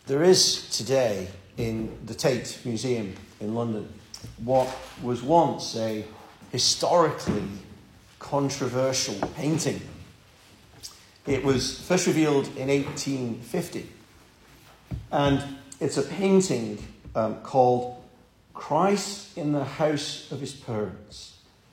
There is today in the Tate Museum in London what was once a historically controversial painting. It was first revealed in 1850, and it's a painting called Christ in the House of His Parents.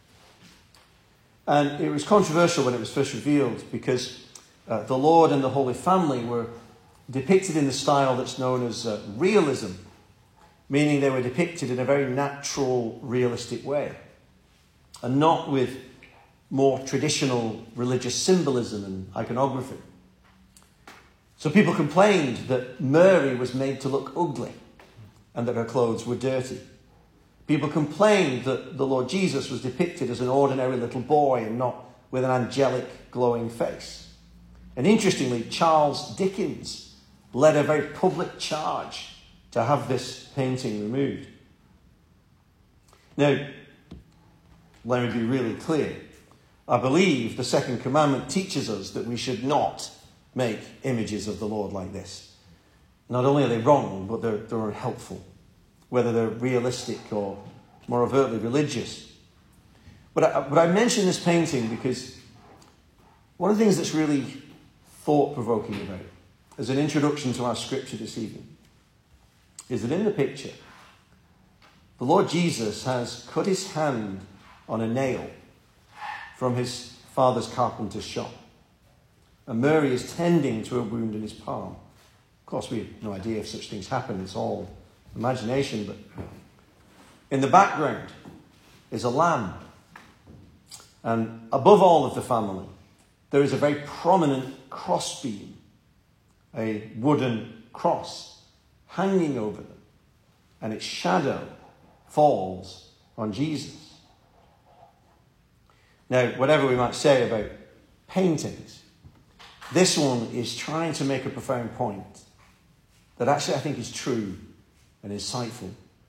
And it was controversial when it was first revealed because the Lord and the Holy Family were depicted in the style that's known as realism, meaning they were depicted in a very natural, realistic way, and not with more traditional religious symbolism and iconography. So people complained that Mary was made to look ugly and that her clothes were dirty. People complained that the Lord Jesus was depicted as an ordinary little boy and not with an angelic, glowing face. And interestingly, Charles Dickens led a very public charge to have this painting removed. Now, let me be really clear. I believe the second commandment teaches us that we should not make images of the Lord like this. Not only are they wrong, but they're unhelpful, whether they're realistic or more overtly religious. But I mention this painting because one of the things that's really thought-provoking about it, as an introduction to our scripture this evening, is that in the picture, the Lord Jesus has cut his hand on a nail from his father's carpenter's shop. And Mary is tending to a wound in his palm. Of course, we have no idea if such things happen. It's all imagination. But in the background is a lamb. And above all of the family, there is a very prominent crossbeam, a wooden cross, hanging over them. And its shadow falls on Jesus. Now, whatever we might say about paintings, this one is trying to make a profound point that actually I think is true and insightful.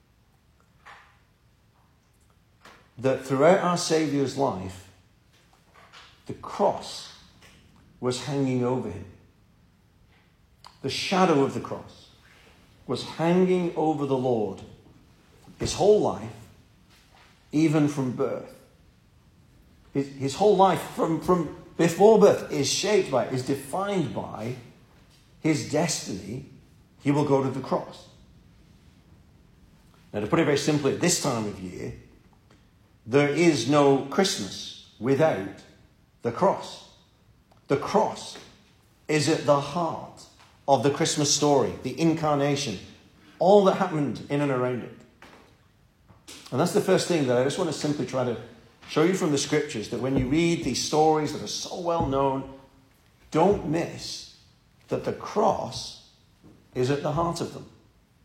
That throughout our Saviour's life, the cross was hanging over him. The shadow of the cross was hanging over the Lord his whole life, even from birth. His whole life from before birth is shaped by, is defined by his destiny. He will go to the cross. Now, to put it very simply, at this time of year, there is no Christmas without the cross. The cross is at the heart of the Christmas story, the incarnation, all that happened in and around it. And that's the first thing that I just want to simply try to show you from the scriptures, that when you read these stories that are so well known, don't miss that the cross is at the heart of them.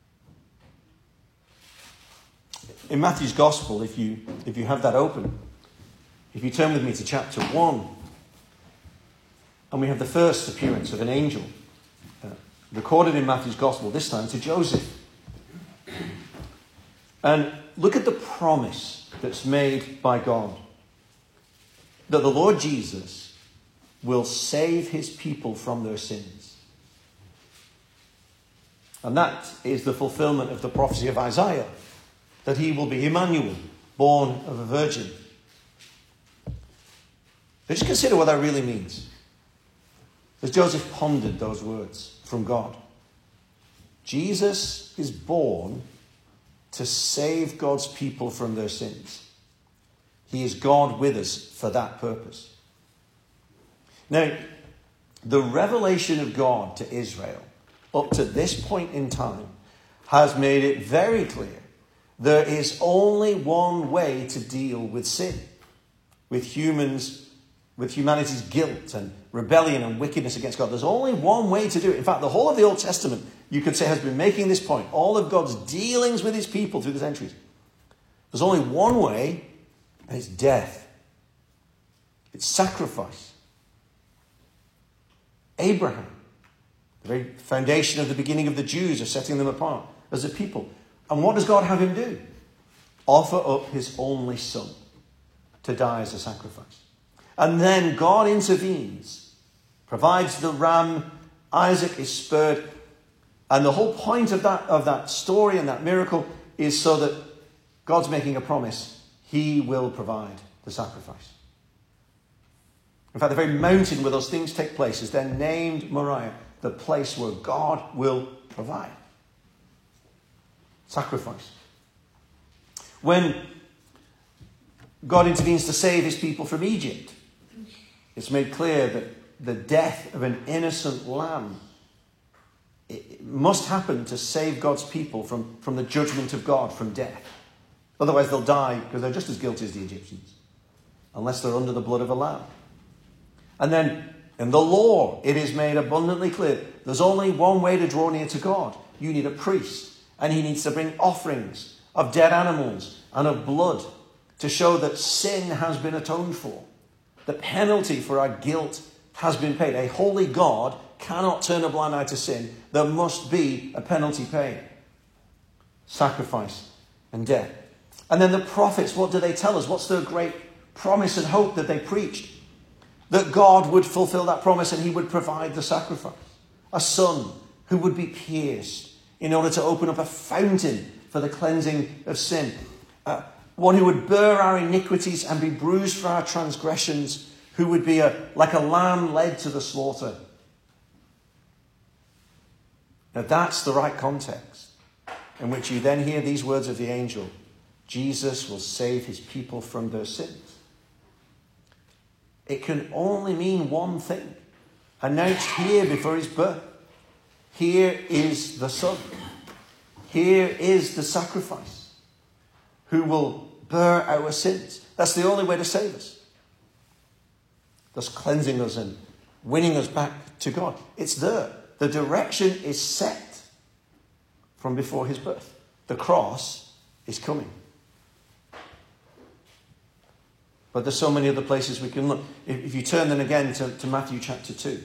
In Matthew's Gospel, if you have that open, if you turn with me to chapter 1, and we have the first appearance of an angel, recorded in Matthew's Gospel, this time to Joseph. And look at the promise that's made by God, that the Lord Jesus will save his people from their sins. And that is the fulfillment of the prophecy of Isaiah, that he will be Emmanuel, born of a virgin. But just consider what that really means. As Joseph pondered those words from God, Jesus is born to save God's people from their sins. He is God with us for that purpose. Now, the revelation of God to Israel up to this point in time has made it very clear there is only one way to deal with sin, with humanity's guilt and rebellion and wickedness against God. There's only one way to do it. In fact, the whole of the Old Testament, you could say, has been making this point. All of God's dealings with his people through the centuries. There's only one way, and it's death. It's sacrifice. Abraham, the very foundation of the beginning of the Jews, of setting them apart as a people. And what does God have him do? Offer up his only son to die as a sacrifice. And then God intervenes, provides the ram. Isaac is spared. And the whole point of that story and that miracle is so that God's making a promise. He will provide the sacrifice. In fact, the very mountain where those things take place is then named Moriah, the place where God will provide sacrifice. When God intervenes to save his people from Egypt, it's made clear that the death of an innocent lamb, it must happen to save God's people from the judgment of God, from death. Otherwise they'll die because they're just as guilty as the Egyptians, unless they're under the blood of a lamb. And then in the law, it is made abundantly clear there's only one way to draw near to God. You need a priest, and he needs to bring offerings of dead animals and of blood to show that sin has been atoned for. The penalty for our guilt has been paid. A holy God cannot turn a blind eye to sin. There must be a penalty paid. Sacrifice and death. And then the prophets, what do they tell us? What's the great promise and hope that they preached? That God would fulfill that promise and he would provide the sacrifice. A son who would be pierced in order to open up a fountain for the cleansing of sin. One who would bear our iniquities and be bruised for our transgressions, who would be like a lamb led to the slaughter. Now that's the right context in which you then hear these words of the angel. Jesus will save his people from their sins. It can only mean one thing, announced here before his birth. Here is the Son. Here is the sacrifice who will bear our sins. That's the only way to save us. Thus cleansing us and winning us back to God. It's there. The direction is set from before his birth. The cross is coming. But there's so many other places we can look. If you turn then again to Matthew chapter 2.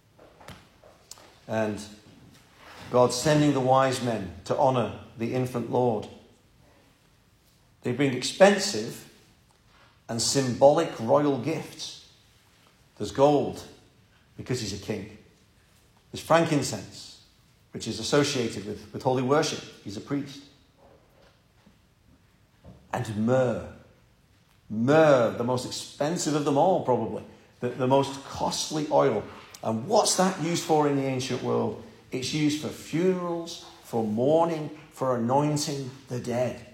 And God sending the wise men to honour the infant Lord. They bring expensive and symbolic royal gifts. There's gold, because he's a king. There's frankincense, which is associated with holy worship. He's a priest. And myrrh. Myrrh, the most expensive of them all, probably. The most costly oil. And what's that used for in the ancient world? It's used for funerals, for mourning, for anointing the dead.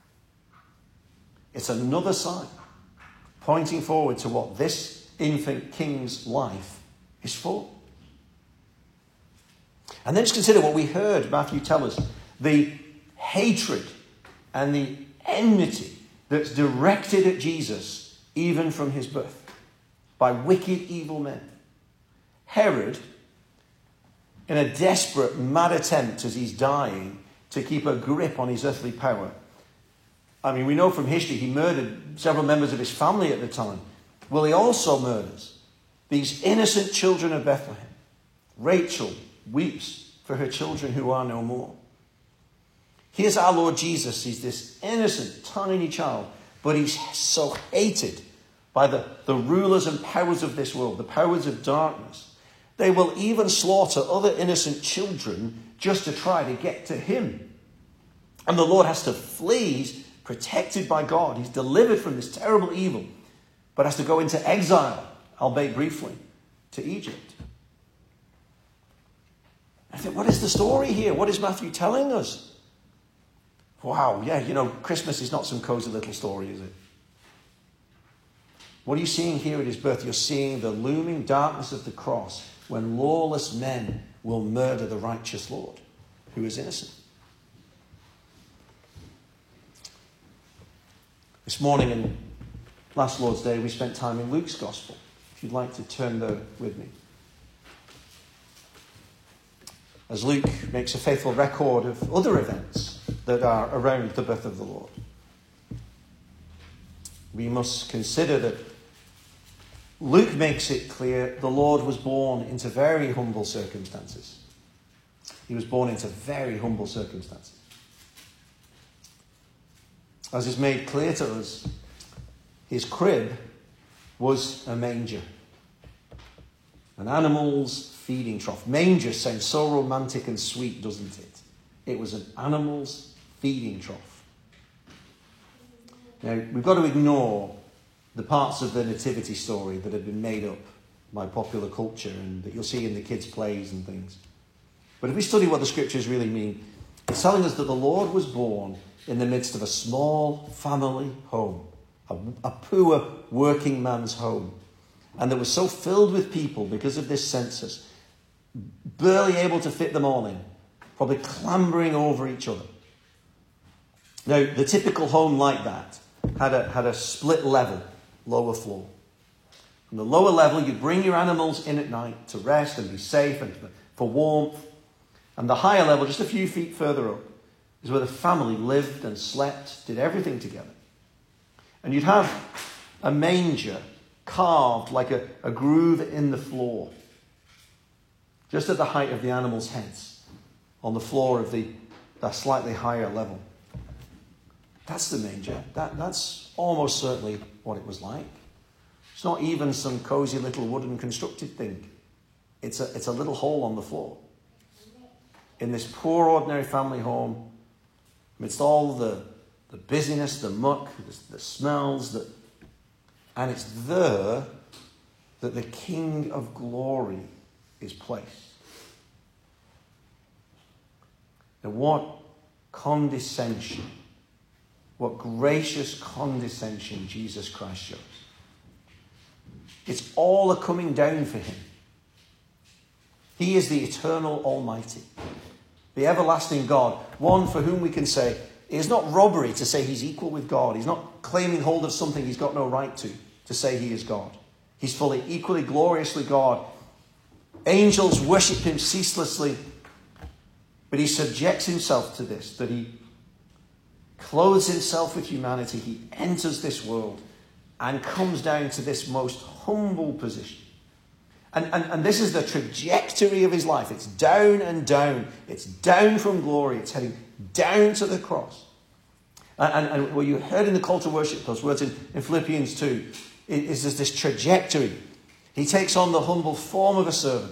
It's another sign pointing forward to what this infant king's life is for. And then just consider what we heard Matthew tell us. The hatred and the enmity that's directed at Jesus even from his birth by wicked, evil men. Herod, in a desperate, mad attempt as he's dying to keep a grip on his earthly power. I mean, we know from history he murdered several members of his family at the time. Well, he also murders these innocent children of Bethlehem. Rachel weeps for her children who are no more. Here's our Lord Jesus. He's this innocent, tiny child, but he's so hated by the rulers and powers of this world, the powers of darkness. They will even slaughter other innocent children just to try to get to him. And the Lord has to flee. He's protected by God. He's delivered from this terrible evil, but has to go into exile, albeit briefly, to Egypt. I think, what is the story here? What is Matthew telling us? Wow, yeah, Christmas is not some cozy little story, is it? What are you seeing here at his birth? You're seeing the looming darkness of the cross when lawless men will murder the righteous Lord, who is innocent. This morning and last Lord's Day, we spent time in Luke's Gospel. If you'd like to turn there with me. As Luke makes a faithful record of other events that are around the birth of the Lord. We must consider that Luke makes it clear the Lord was born into very humble circumstances. He was born into very humble circumstances. As is made clear to us, his crib was a manger. An animal's feeding trough. Manger sounds so romantic and sweet, doesn't it? It was an animal's feeding trough. Now, we've got to ignore the parts of the nativity story that have been made up by popular culture and that you'll see in the kids' plays and things. But if we study what the scriptures really mean, it's telling us that the Lord was born in the midst of a small family home, a poor working man's home, and that was so filled with people because of this census, barely able to fit them all in, probably clambering over each other. Now, the typical home like that had a split level, lower floor. From the lower level, you'd bring your animals in at night to rest and be safe and for warmth. And the higher level, just a few feet further up, is where the family lived and slept, did everything together. And you'd have a manger carved like a groove in the floor, just at the height of the animals' heads, on the floor of that slightly higher level. That's the manger. That's almost certainly what it was like. It's not even some cozy little wooden constructed thing. It's a little hole on the floor. In this poor ordinary family home, amidst all the busyness, the muck, the smells, and it's there that the King of Glory is placed. And what condescension, what gracious condescension Jesus Christ shows. It's all a coming down for him. He is the eternal Almighty, the everlasting God, one for whom we can say, it is not robbery to say he's equal with God. He's not claiming hold of something he's got no right to say he is God. He's fully, equally, gloriously God. Angels worship him ceaselessly, but he subjects himself to this, that he clothes himself with humanity. He enters this world and comes down to this most humble position. And this is the trajectory of his life. It's down and down. It's down from glory. It's heading down to the cross. And what you heard in the call to worship, those words in Philippians 2, is there's this trajectory. He takes on the humble form of a servant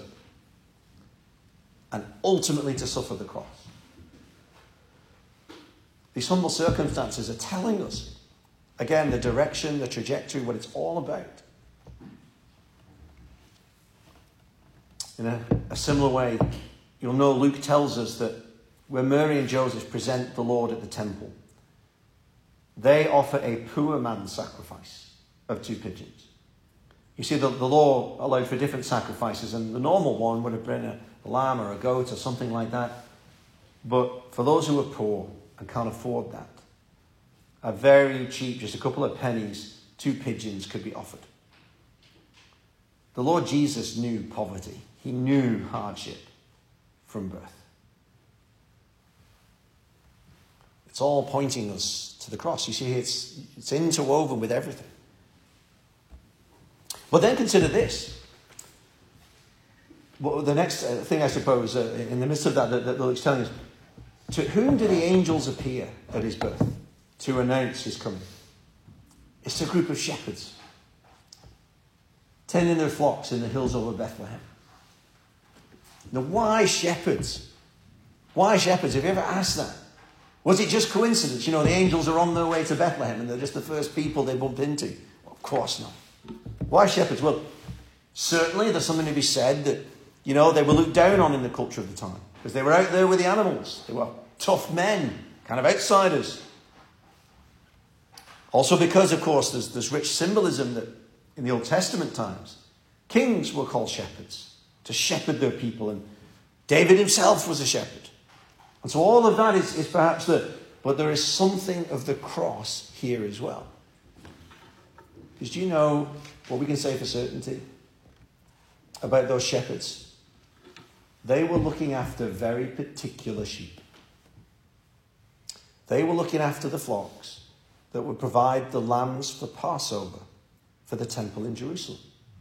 and ultimately to suffer the cross. These humble circumstances are telling us, again, the direction, the trajectory, what it's all about. In a similar way, you'll know Luke tells us that when Mary and Joseph present the Lord at the temple, they offer a poor man's sacrifice of 2 pigeons. You see, the law allowed for different sacrifices, and the normal one would have been a lamb or a goat or something like that. But for those who are poor and can't afford that, a very cheap, just a couple of pennies, 2 pigeons could be offered. The Lord Jesus knew poverty. He knew hardship from birth. It's all pointing us to the cross. You see, it's interwoven with everything. But then consider this. Well, the next thing, I suppose, in the midst of that Luke's telling us, to whom do the angels appear at his birth to announce his coming? It's a group of shepherds tending their flocks in the hills over Bethlehem. Now, why shepherds? Why shepherds? Have you ever asked that? Was it just coincidence? You know, the angels are on their way to Bethlehem and they're just the first people they bumped into. Well, of course not. Why shepherds? Well, certainly there's something to be said that, you know, they were looked down on in the culture of the time because they were out there with the animals. They were tough men, kind of outsiders. Also because, of course, there's rich symbolism that in the Old Testament times, kings were called shepherds to shepherd their people, and David himself was a shepherd. And so all of that is perhaps but there is something of the cross here as well. Because do you know what we can say for certainty about those shepherds? They were looking after very particular sheep. They were looking after the flocks that would provide the lambs for Passover for the temple in Jerusalem.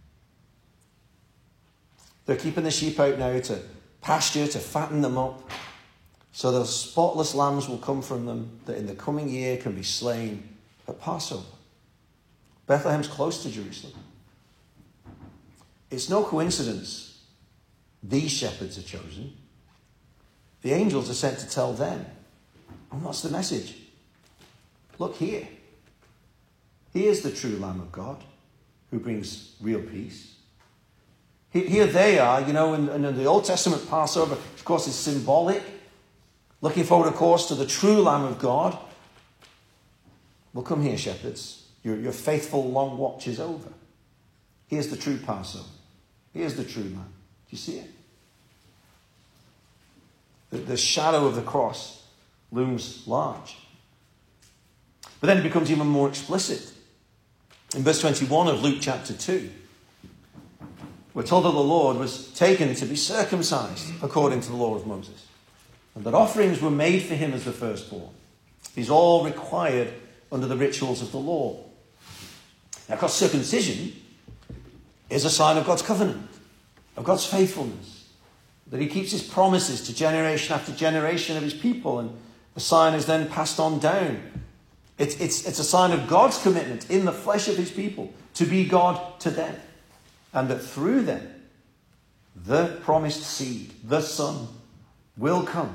They're keeping the sheep out now to pasture, to fatten them up, so those spotless lambs will come from them that in the coming year can be slain at Passover. Bethlehem's close to Jerusalem. It's no coincidence these shepherds are chosen. The angels are sent to tell them. And what's the message? Look here. Here's the true Lamb of God who brings real peace. Here they are, in the Old Testament Passover, of course, is symbolic. Looking forward, of course, to the true Lamb of God. Well, come here, shepherds. Your faithful long watch is over. Here's the true Passover. Here's the true Lamb. Do you see it? The shadow of the cross looms large. But then it becomes even more explicit. In verse 21 of Luke chapter 2, we're told that the Lord was taken to be circumcised according to the law of Moses, and that offerings were made for him as the firstborn. These all required under the rituals of the law. Now, of course, circumcision is a sign of God's covenant, of God's faithfulness, that he keeps his promises to generation after generation of his people, and the sign is then passed on down. It's a sign of God's commitment in the flesh of his people to be God to them, and that through them, the promised seed, the Son, will come.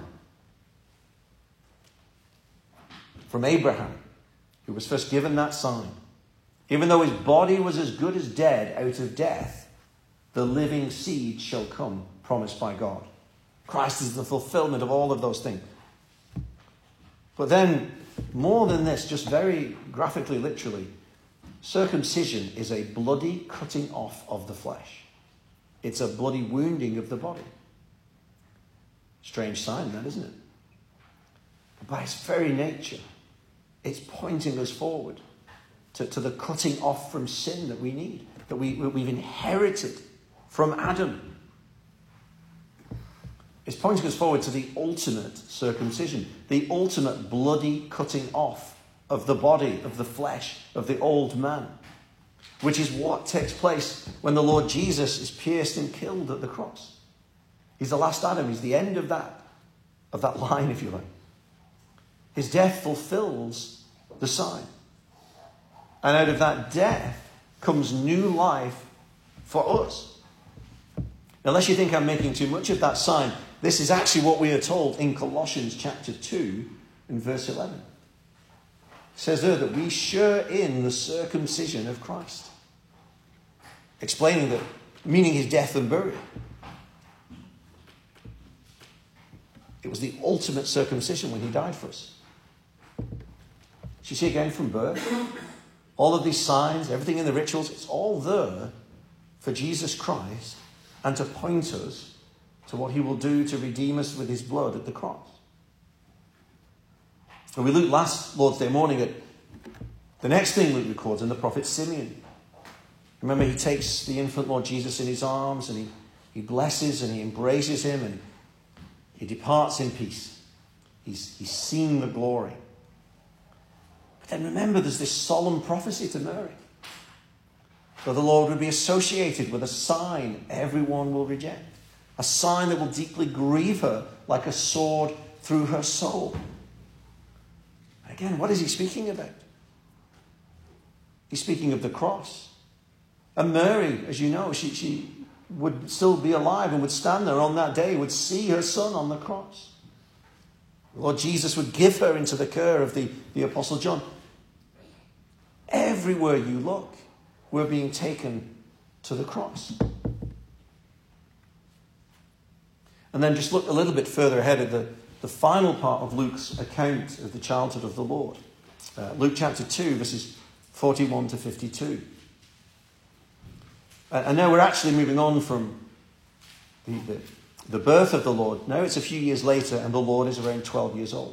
From Abraham, who was first given that sign, even though his body was as good as dead out of death, the living seed shall come, promised by God. Christ is the fulfillment of all of those things. But then, more than this, just very graphically, literally, circumcision is a bloody cutting off of the flesh. It's a bloody wounding of the body. Strange sign, that, isn't it? But by its very nature, it's pointing us forward to the cutting off from sin that we need, that we've inherited from Adam. It's pointing us forward to the ultimate circumcision, the ultimate bloody cutting off of the body, of the flesh, of the old man, which is what takes place when the Lord Jesus is pierced and killed at the cross. He's the last Adam. He's the end of that line, if you like. His death fulfills the sign. And out of that death comes new life for us. Unless you think I'm making too much of that sign, this is actually what we are told in Colossians chapter 2 and verse 11. It says there that we share in the circumcision of Christ. Explaining that, meaning his death and burial. It was the ultimate circumcision when he died for us. You see again from birth, all of these signs, everything in the rituals, it's all there for Jesus Christ and to point us to what he will do to redeem us with his blood at the cross. And we looked last Lord's Day morning at the next thing Luke records in the prophet Simeon. Remember, he takes the infant Lord Jesus in his arms and he blesses and he embraces him and he departs in peace. He's seen the glory. But then remember, there's this solemn prophecy to Mary, that the Lord would be associated with a sign everyone will reject. A sign that will deeply grieve her like a sword through her soul. Again, what is he speaking about? He's speaking of the cross. And Mary, as you know, she would still be alive and would stand there on that day, would see her son on the cross. Lord Jesus would give her into the care of the Apostle John. Everywhere you look, we're being taken to the cross. And then just look a little bit further ahead at the final part of Luke's account of the childhood of the Lord. Luke chapter 2, verses 41 to 52. And now we're actually moving on from the birth of the Lord. Now it's a few years later and the Lord is around 12 years old.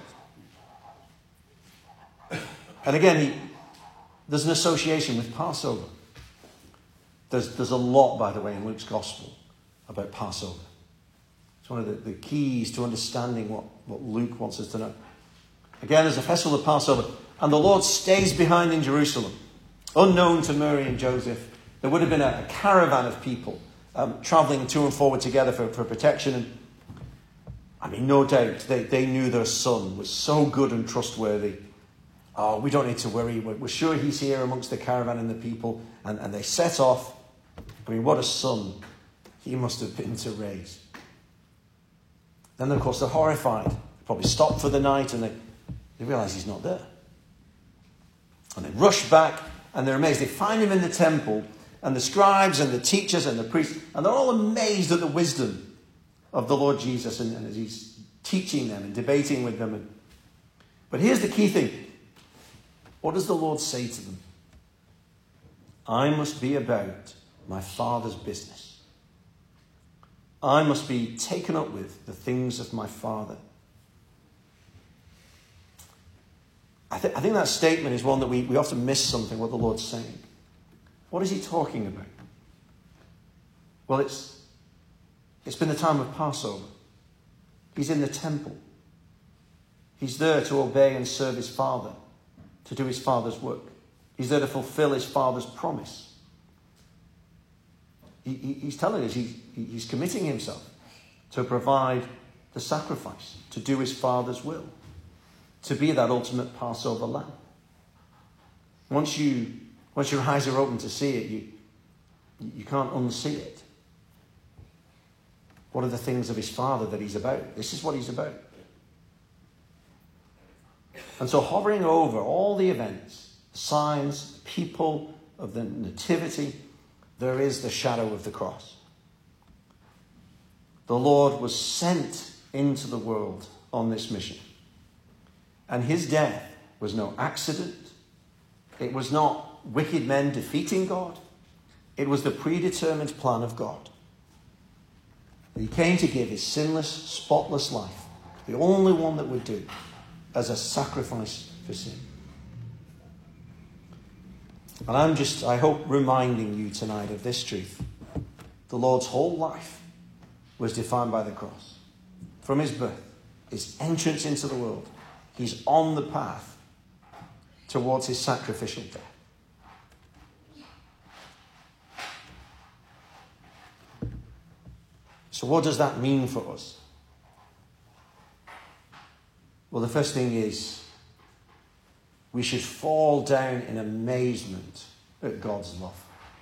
And again, there's an association with Passover. There's a lot, by the way, in Luke's gospel about Passover. It's one of the keys to understanding what Luke wants us to know. Again, there's a festival of Passover, and the Lord stays behind in Jerusalem. Unknown to Mary and Joseph, there would have been a caravan of people travelling to and forward together for protection. And I mean, no doubt they knew their son was so good and trustworthy. Oh, we don't need to worry. We're sure he's here amongst the caravan and the people. And they set off. I mean, what a son he must have been to raise. Then, of course, they're horrified. They probably stop for the night and they realise he's not there. And they rush back and they're amazed. They find him in the temple, and the scribes and the teachers and the priests, and they're all amazed at the wisdom of the Lord Jesus and as he's teaching them and debating with them. But here's the key thing. What does the Lord say to them? I must be about my Father's business. I must be taken up with the things of my Father. I think that statement is one that we often miss something, what the Lord's saying. What is he talking about? Well, it's been the time of Passover. He's in the temple. He's there to obey and serve his Father, to do his Father's work. He's there to fulfill his Father's promise. He's telling us he's committing himself to provide the sacrifice, to do his Father's will, to be that ultimate Passover lamb. Once your eyes are open to see it, you can't unsee it. What are the things of his Father that he's about? This is what he's about. And so hovering over all the events, the signs, the people of the nativity, there is the shadow of the cross. The Lord was sent into the world on this mission. And his death was no accident. It was not wicked men defeating God. It was the predetermined plan of God. He came to give his sinless, spotless life, the only one that would do, as a sacrifice for sin. And I hope, reminding you tonight of this truth. The Lord's whole life was defined by the cross. From his birth, his entrance into the world, he's on the path towards his sacrificial death. So what does that mean for us? Well, the first thing is we should fall down in amazement at God's love.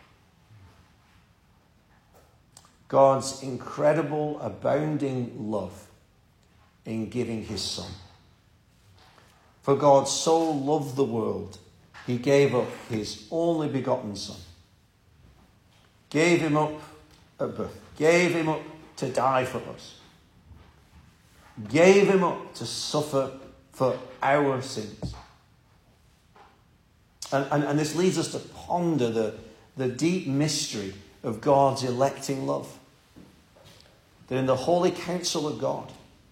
God's incredible, abounding love in giving his Son. For God so loved the world, he gave up his only begotten Son. Gave him up at birth. Gave him up to die for us. Gave him up to suffer for our sins. And this leads us to ponder the deep mystery of God's electing love. That in the holy counsel of God,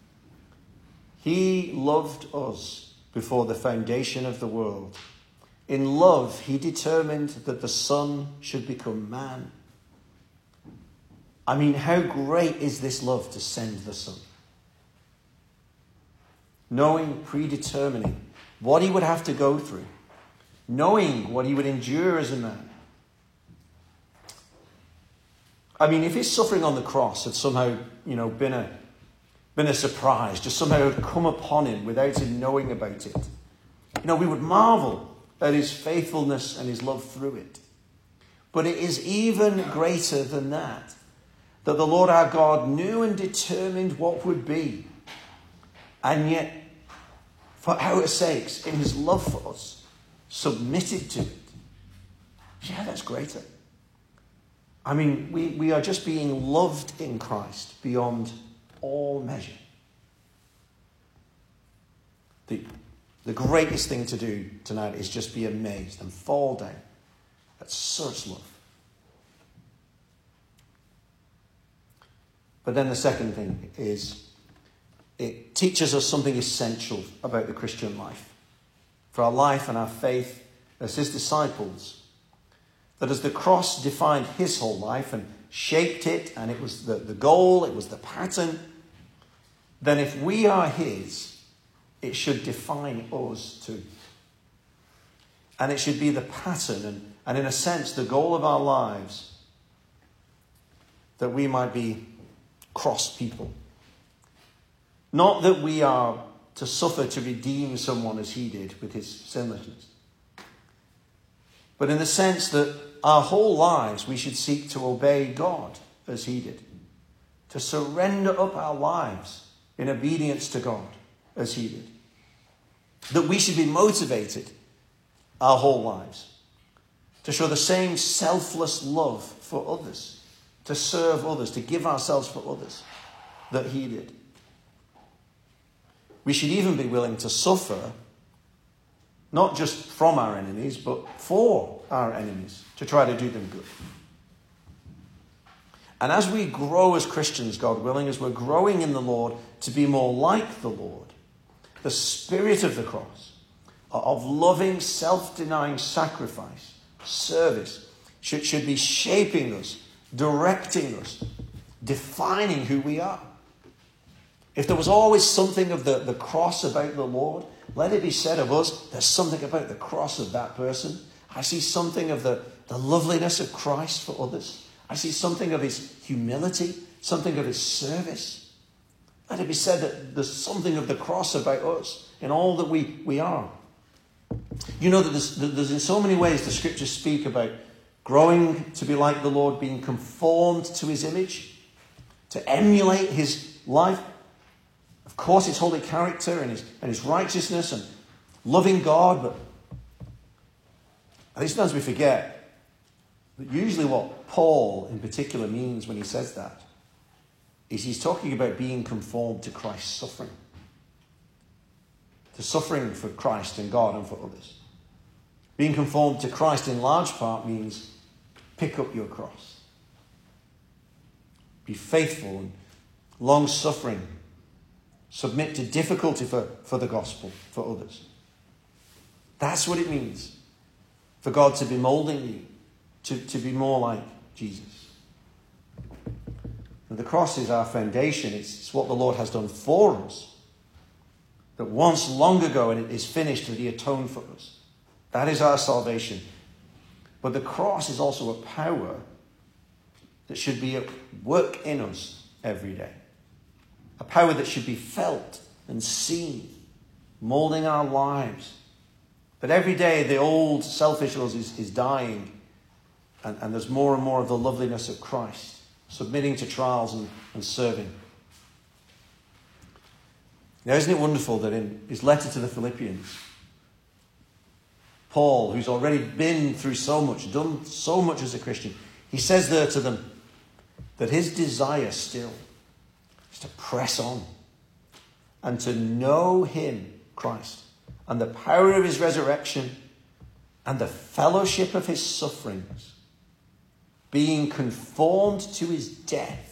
he loved us before the foundation of the world. In love, he determined that the Son should become man. I mean, how great is this love to send the Son? Knowing, predetermining what he would have to go through. Knowing what he would endure as a man. I mean, if his suffering on the cross had somehow, been a surprise, just somehow had come upon him without him knowing about it, we would marvel at his faithfulness and his love through it. But it is even greater than that the Lord our God knew and determined what would be, and yet, for our sakes, in his love for us, submitted to it. Yeah, that's greater. I mean, we are just being loved in Christ beyond all measure. The greatest thing to do tonight is just be amazed and fall down at such love. But then the second thing is it teaches us something essential about the Christian life. For our life and our faith as his disciples. That as the cross defined his whole life and shaped it, and it was the goal, it was the pattern, then if we are his, it should define us too. And it should be the pattern and in a sense the goal of our lives, that we might be cross people. Not that we are to suffer to redeem someone as he did with his sinlessness. but in the sense that our whole lives we should seek to obey God as he did, to surrender up our lives in obedience to God as he did. That we should be motivated our whole lives to show the same selfless love for others, to serve others, to give ourselves for others that he did. We should even be willing to suffer, not just from our enemies, but for our enemies, to try to do them good. And as we grow as Christians, God willing, as we're growing in the Lord to be more like the Lord, the spirit of the cross, of loving, self-denying sacrifice, service, should be shaping us, directing us, defining who we are. If there was always something of the cross about the Lord, let it be said of us, there's something about the cross of that person. I see something of the loveliness of Christ for others. I see something of his humility, something of his service. Let it be said that there's something of the cross about us in all that we are. You know that there's in so many ways the scriptures speak about growing to be like the Lord, being conformed to his image, to emulate his life. Of course, his holy character and his righteousness and loving God. But I think sometimes we forget that usually what Paul in particular means when he says that is he's talking about being conformed to Christ's suffering. To suffering for Christ and God and for others. Being conformed to Christ in large part means pick up your cross. Be faithful and long-suffering. Submit to difficulty for the gospel, for others. That's what it means for God to be molding you, to be more like Jesus. And the cross is our foundation. It's what the Lord has done for us. That once long ago, and it is finished, that he atoned for us. That is our salvation. But the cross is also a power that should be at work in us every day. A power that should be felt and seen, molding our lives. That every day the old selfish us is dying, and there's more and more of the loveliness of Christ, submitting to trials and serving. Now, isn't it wonderful that in his letter to the Philippians, Paul, who's already been through so much, done so much as a Christian, he says there to them that his desire still is to press on and to know him, Christ, and the power of his resurrection and the fellowship of his sufferings, being conformed to his death.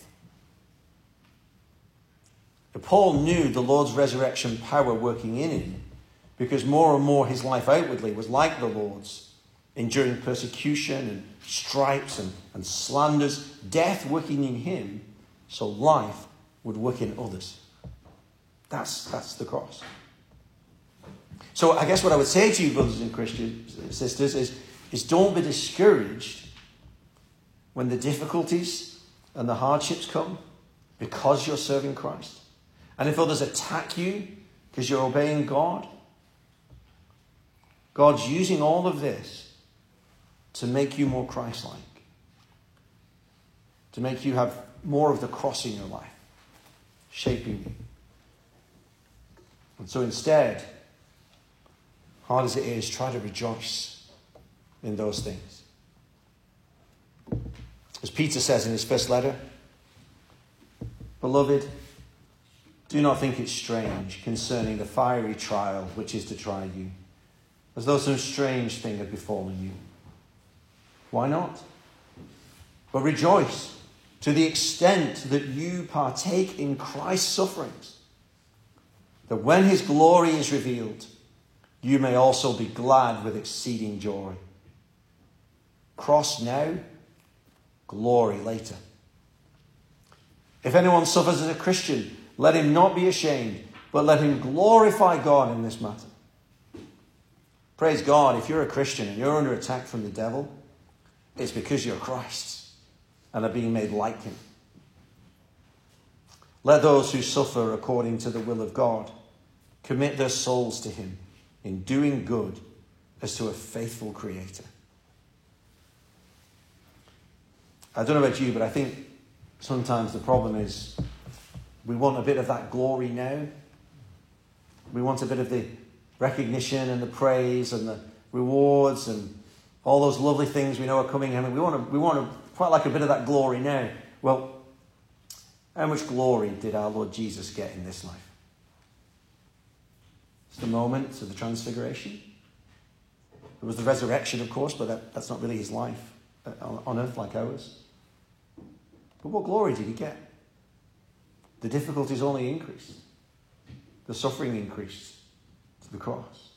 Paul knew the Lord's resurrection power working in him because more and more his life outwardly was like the Lord's, enduring persecution and stripes and slanders, death working in him so life would work in others. That's the cross. So I guess what I would say to you, brothers and Christians, sisters, is don't be discouraged when the difficulties and the hardships come because you're serving Christ. And if others attack you because you're obeying God, God's using all of this to make you more Christ-like. To make you have more of the cross in your life, shaping you. And so instead, hard as it is, try to rejoice in those things. As Peter says in his first letter, beloved, do not think it strange concerning the fiery trial which is to try you, as though some strange thing had befallen you. Why not? But rejoice to the extent that you partake in Christ's sufferings, that when his glory is revealed, you may also be glad with exceeding joy. Cross now, glory later. If anyone suffers as a Christian, let him not be ashamed, but let him glorify God in this matter. Praise God, if you're a Christian and you're under attack from the devil, it's because you're Christ's and are being made like him. Let those who suffer according to the will of God commit their souls to him in doing good as to a faithful Creator. I don't know about you, but I think sometimes the problem is we want a bit of that glory now. We want a bit of the recognition and the praise and the rewards and all those lovely things we know are coming. I mean, we want to quite like a bit of that glory now. Well, how much glory did our Lord Jesus get in this life? It's the moment of the transfiguration. There was the resurrection, of course, but that's not really his life on earth like ours. But what glory did he get? The difficulties only increased. The suffering increased to the cross.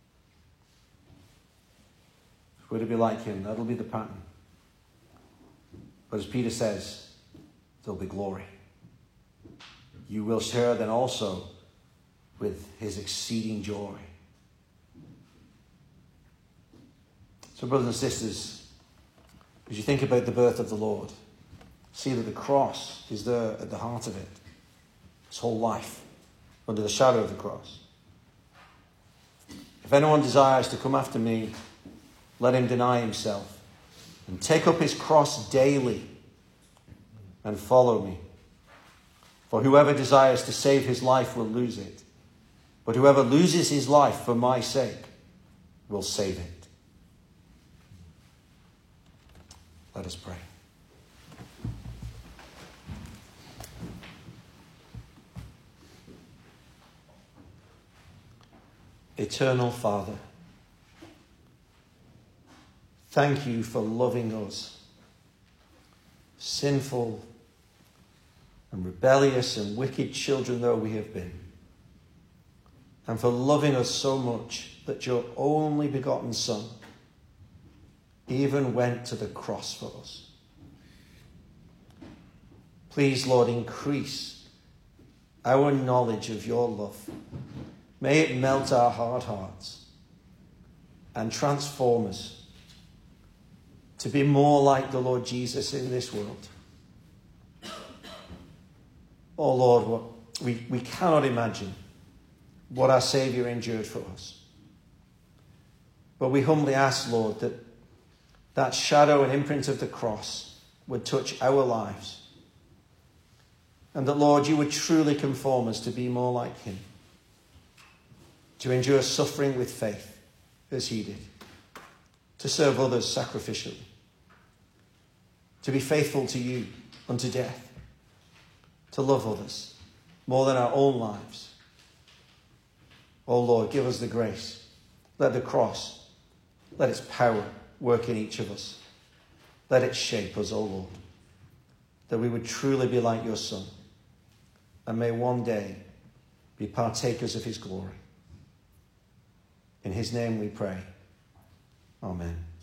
If we're to be like him, that'll be the pattern. But as Peter says, there'll be glory. You will share then also with his exceeding joy. So, brothers and sisters, as you think about the birth of the Lord, see that the cross is there at the heart of it. His whole life, under the shadow of the cross. If anyone desires to come after me, let him deny himself and take up his cross daily and follow me. For whoever desires to save his life will lose it, but whoever loses his life for my sake will save it. Let us pray. Eternal Father, thank you for loving us, sinful and rebellious and wicked children though we have been, and for loving us so much that your only begotten Son even went to the cross for us. Please, Lord, increase our knowledge of your love. May it melt our hard hearts and transform us to be more like the Lord Jesus in this world. Oh Lord, we cannot imagine what our Saviour endured for us. But we humbly ask, Lord, that shadow and imprint of the cross would touch our lives. And that, Lord, you would truly conform us to be more like him. To endure suffering with faith, as he did. To serve others sacrificially. To be faithful to you unto death. To love others more than our own lives. Oh Lord, give us the grace. Let the cross, let its power work in each of us. Let it shape us, O Lord, that we would truly be like your Son, and may one day be partakers of his glory. In his name we pray. Amen.